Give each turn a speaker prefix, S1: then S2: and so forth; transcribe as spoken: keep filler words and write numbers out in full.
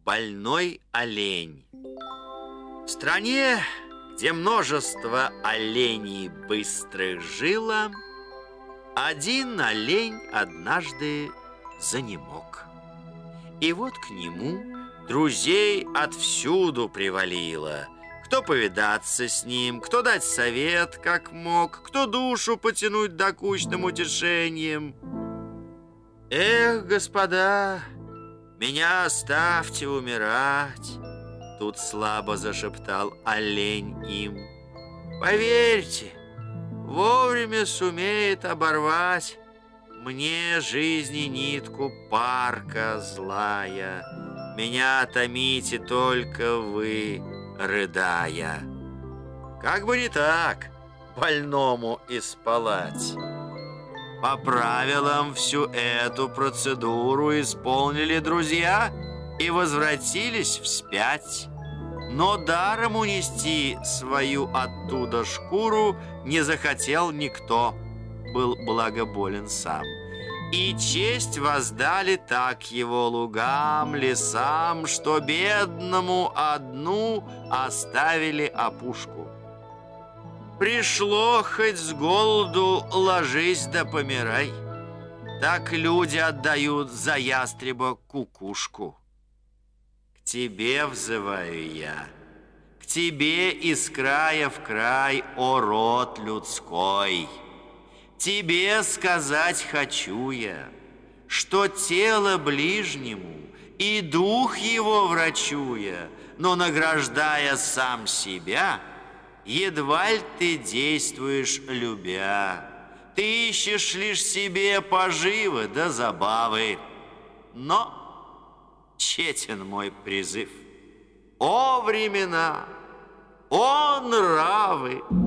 S1: Больной олень. В стране, где множество оленей быстрых жило, один олень однажды занемог. И вот к нему друзей отвсюду привалило. Кто повидаться с ним, кто дать совет, как мог, кто душу потянуть докучным утешением. Эх, господа, меня оставьте умирать, тут слабо зашептал олень им. Поверьте, вовремя сумеет оборвать мне жизни нитку парка злая. Меня томите только вы, рыдая. Как бы не так, больному исполать. По правилам всю эту процедуру исполнили друзья и возвратились вспять. Но даром унести свою оттуда шкуру не захотел никто, был благоболен сам. И честь воздали так его лугам, лесам, что бедному одну оставили опушку. Пришло хоть с голоду ложись да помирай, так люди отдают за ястреба кукушку. К тебе взываю я, к тебе из края в край, о род людской. Тебе сказать хочу я, что тело ближнему и дух его врачуя, но награждая сам себя, едва ли ты действуешь любя. Ты ищешь лишь себе поживы да забавы. Но тщетен мой призыв. О времена, о нравы!